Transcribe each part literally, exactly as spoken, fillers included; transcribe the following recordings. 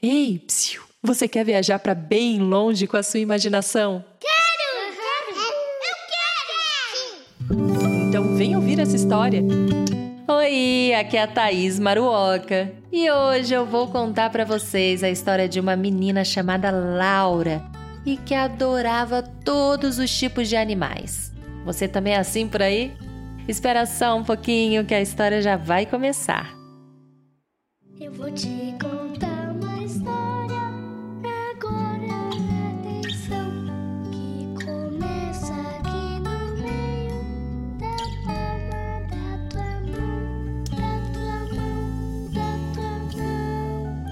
Ei, psiu, você quer viajar para bem longe com a sua imaginação? Quero! Eu quero! Sim! Então vem ouvir essa história. Oi, aqui é a Thaís Maruoka e hoje eu vou contar para vocês a história de uma menina chamada Laura e que adorava todos os tipos de animais. Você também é assim por aí? Espera só um pouquinho que a história já vai começar. Eu vou te contar uma história, agora atenção, que começa aqui no meio da palma da tua mão, da tua mão, da tua mão.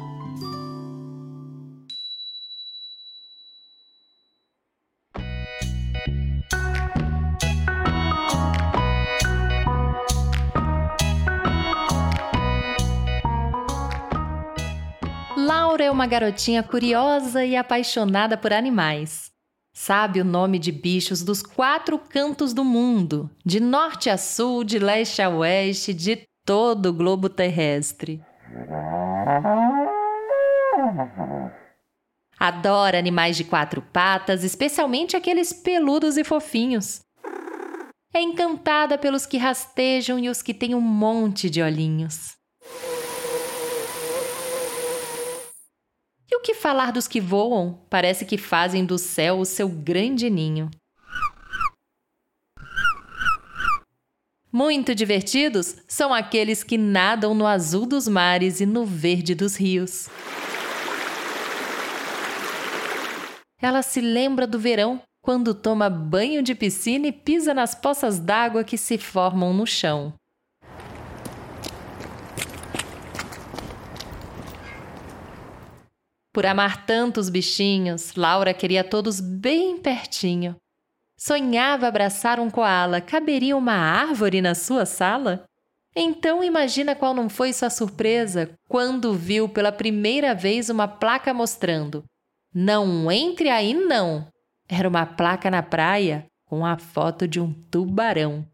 Laura é uma garotinha curiosa e apaixonada por animais. Sabe o nome de bichos dos quatro cantos do mundo, de norte a sul, de leste a oeste, de todo o globo terrestre. Adora animais de quatro patas, especialmente aqueles peludos e fofinhos. É encantada pelos que rastejam e os que têm um monte de olhinhos. E o que falar dos que voam? Parece que fazem do céu o seu grande ninho. Muito divertidos são aqueles que nadam no azul dos mares e no verde dos rios. Ela se lembra do verão, quando toma banho de piscina e pisa nas poças d'água que se formam no chão. Por amar tantos bichinhos, Laura queria todos bem pertinho. Sonhava abraçar um coala. Caberia uma árvore na sua sala? Então imagina qual não foi sua surpresa quando viu pela primeira vez uma placa mostrando: "Não entre aí não!" Era uma placa na praia com a foto de um tubarão.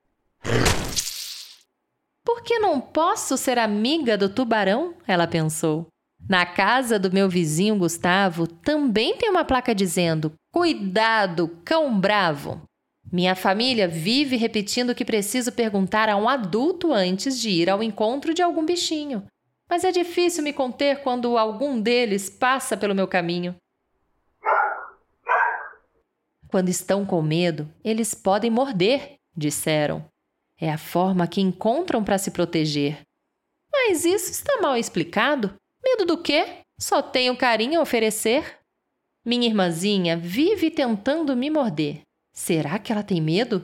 Por que não posso ser amiga do tubarão? Ela pensou. Na casa do meu vizinho Gustavo também tem uma placa dizendo: "Cuidado, cão bravo!" Minha família vive repetindo que preciso perguntar a um adulto antes de ir ao encontro de algum bichinho. Mas é difícil me conter quando algum deles passa pelo meu caminho. Quando estão com medo, eles podem morder, disseram. É a forma que encontram para se proteger. Mas isso está mal explicado. Medo do quê? Só tenho carinho a oferecer. Minha irmãzinha vive tentando me morder. Será que ela tem medo?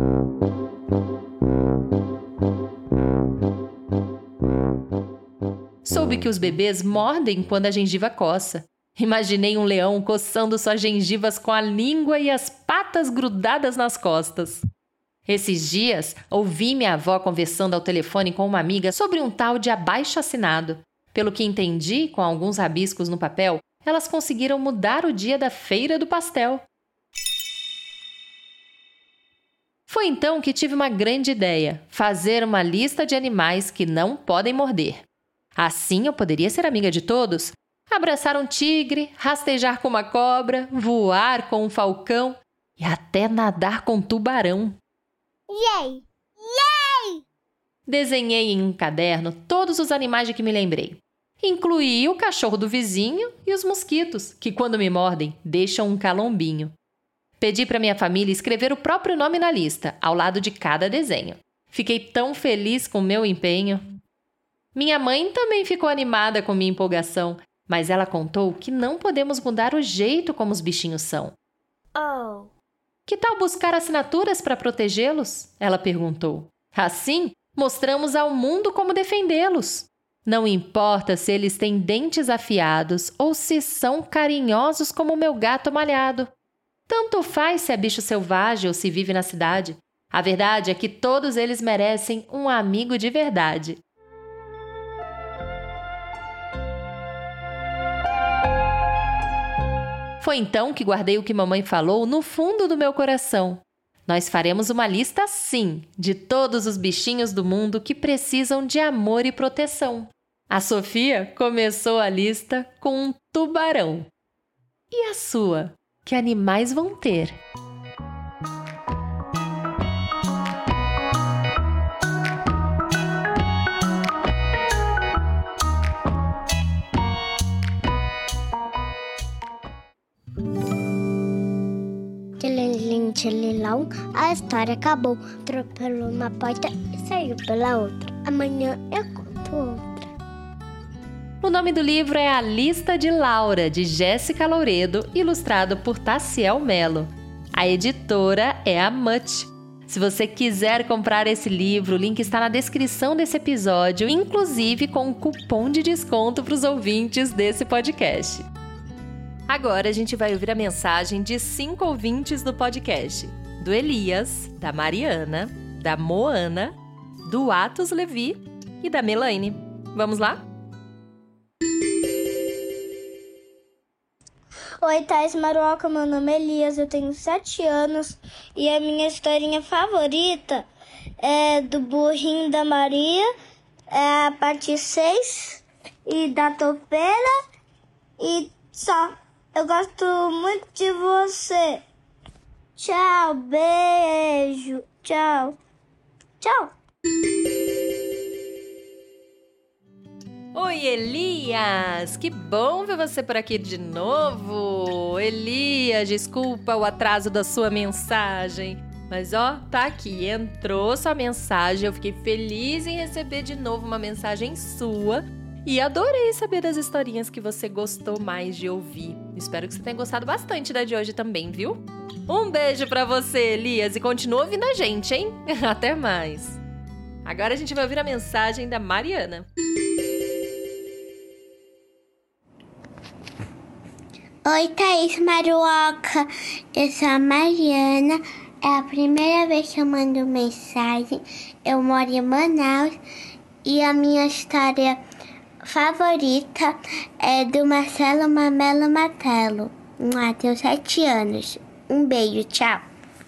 Soube que os bebês mordem quando a gengiva coça. Imaginei um leão coçando suas gengivas com a língua e as patas grudadas nas costas. Esses dias, ouvi minha avó conversando ao telefone com uma amiga sobre um tal de abaixo-assinado. Pelo que entendi, com alguns rabiscos no papel, elas conseguiram mudar o dia da feira do pastel. Foi então que tive uma grande ideia: fazer uma lista de animais que não podem morder. Assim eu poderia ser amiga de todos, abraçar um tigre, rastejar com uma cobra, voar com um falcão e até nadar com um tubarão. Yay! Yay! Desenhei em um caderno todos os animais de que me lembrei. Incluí o cachorro do vizinho e os mosquitos, que quando me mordem, deixam um calombinho. Pedi para minha família escrever o próprio nome na lista, ao lado de cada desenho. Fiquei tão feliz com o meu empenho. Minha mãe também ficou animada com minha empolgação, mas ela contou que não podemos mudar o jeito como os bichinhos são. Oh! Que tal buscar assinaturas para protegê-los? Ela perguntou. Assim, mostramos ao mundo como defendê-los. Não importa se eles têm dentes afiados ou se são carinhosos como o meu gato malhado. Tanto faz se é bicho selvagem ou se vive na cidade. A verdade é que todos eles merecem um amigo de verdade. Foi então que guardei o que mamãe falou no fundo do meu coração. Nós faremos uma lista, sim, de todos os bichinhos do mundo que precisam de amor e proteção. A Sofia começou a lista com um tubarão. E a sua? Que animais vão ter? Tchililim, tchililão, a história acabou. Atropelou uma porta e saiu pela outra. Amanhã eu conto outra. O nome do livro é A Lista de Laura, de Jéssica Louredo, ilustrado por Taciel Melo. A editora é a Mutt. Se você quiser comprar esse livro, o link está na descrição desse episódio, inclusive com um cupom de desconto para os ouvintes desse podcast. Agora a gente vai ouvir a mensagem de cinco ouvintes do podcast. Do Elias, da Mariana, da Moana, do Atos Levi e da Melaine. Vamos lá? Oi, Thais Maroca, meu nome é Elias, eu tenho sete anos e a minha historinha favorita é do Burrinho da Maria, é a parte seis e da topeira e só. Eu gosto muito de você. Tchau, beijo, tchau, tchau. Oi, Elias! Que bom ver você por aqui de novo! Elias, desculpa o atraso da sua mensagem. Mas ó, tá aqui, entrou sua mensagem. Eu fiquei feliz em receber de novo uma mensagem sua. E adorei saber das historinhas que você gostou mais de ouvir. Espero que você tenha gostado bastante da de hoje também, viu? Um beijo pra você, Elias, e continua ouvindo a gente, hein? Até mais! Agora a gente vai ouvir a mensagem da Mariana. Oi, Thaís Maruoca, eu sou a Mariana, é a primeira vez que eu mando mensagem, eu moro em Manaus e a minha história favorita é do Marcelo Mamelo Matelo, ah, tenho sete anos, um beijo, tchau.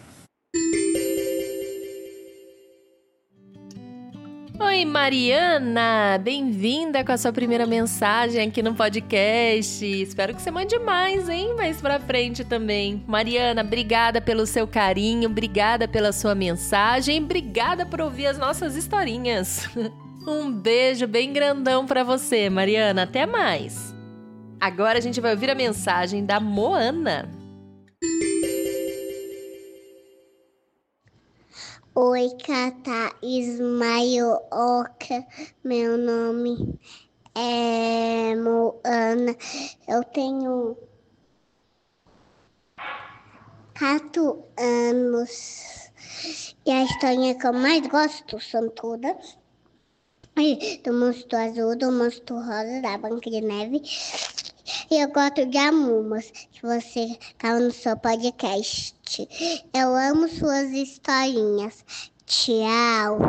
Oi, Mariana! Bem-vinda com a sua primeira mensagem aqui no podcast. Espero que você mande mais, hein? Mais pra frente também. Mariana, obrigada pelo seu carinho, obrigada pela sua mensagem, obrigada por ouvir as nossas historinhas. Um beijo bem grandão pra você, Mariana. Até mais! Agora a gente vai ouvir a mensagem da Moana. Oi, Cata Ismaioca, meu nome é Moana, eu tenho quatro anos e a historinha que eu mais gosto são todas, do Monstro Azul, do Monstro Rosa, da Branca de Neve e eu gosto de Amumas, que você caiu no seu podcast. Eu amo suas historinhas. Tchau.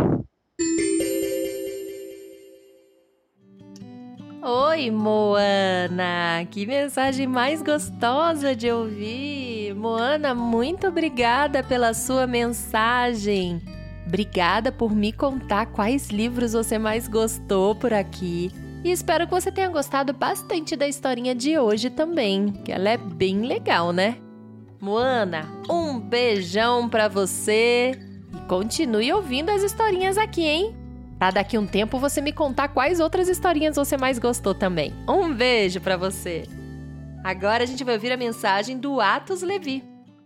Oi, Moana! Que mensagem mais gostosa de ouvir! Moana, muito obrigada pela sua mensagem. Obrigada por me contar quais livros você mais gostou por aqui. E espero que você tenha gostado bastante da historinha de hoje também, que ela é bem legal, né? Moana, um beijão pra você e continue ouvindo as historinhas aqui, hein? Pra daqui a um tempo você me contar quais outras historinhas você mais gostou também. Um beijo pra você! Agora a gente vai ouvir a mensagem do Atos Levi.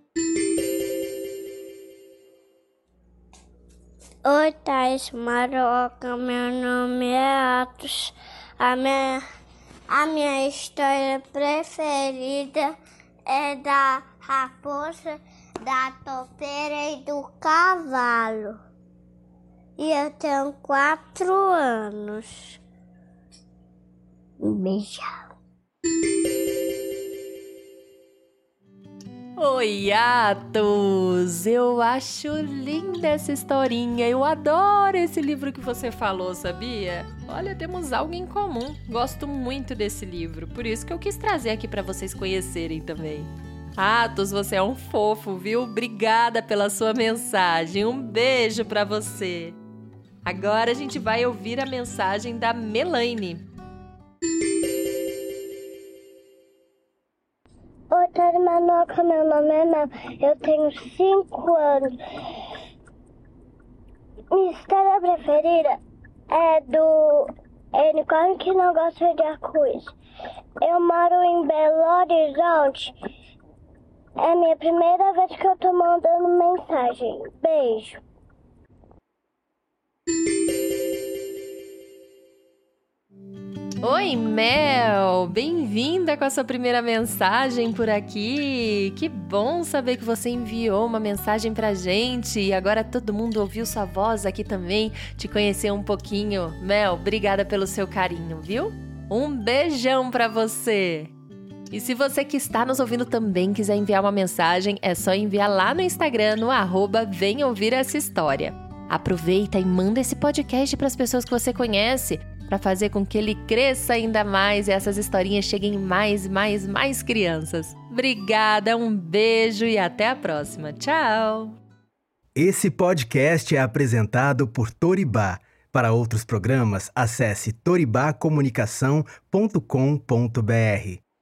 Oi, Thais Maroca, meu nome é Atos. A minha, a minha história preferida é da raposa, da topeira e do cavalo. E eu tenho quatro anos. Um beijão. Oi, Atos! Eu acho linda essa historinha. Eu adoro esse livro que você falou, sabia? Olha, temos algo em comum. Gosto muito desse livro, por isso que eu quis trazer aqui para vocês conhecerem também. Atos, você é um fofo, viu? Obrigada pela sua mensagem. Um beijo para você. Agora a gente vai ouvir a mensagem da Melaine. Oi, Manoca, meu nome é Mel, eu tenho cinco anos. Minha história preferida é do unicórnio que não gosta de arco-íris. Eu moro em Belo Horizonte. É a minha primeira vez que eu tô mandando mensagem. Beijo. Oi, Mel! Bem-vinda com a sua primeira mensagem por aqui. Que bom saber que você enviou uma mensagem pra gente e agora todo mundo ouviu sua voz aqui também, te conhecer um pouquinho. Mel, obrigada pelo seu carinho, viu? Um beijão pra você! E se você que está nos ouvindo também quiser enviar uma mensagem, é só enviar lá no Instagram, no arroba Vem Ouvir Essa História. Aproveita e manda esse podcast para as pessoas que você conhece, para fazer com que ele cresça ainda mais e essas historinhas cheguem mais, mais, mais crianças. Obrigada, um beijo e até a próxima. Tchau! Esse podcast é apresentado por Toribá. Para outros programas, acesse toribá comunicação ponto com ponto br.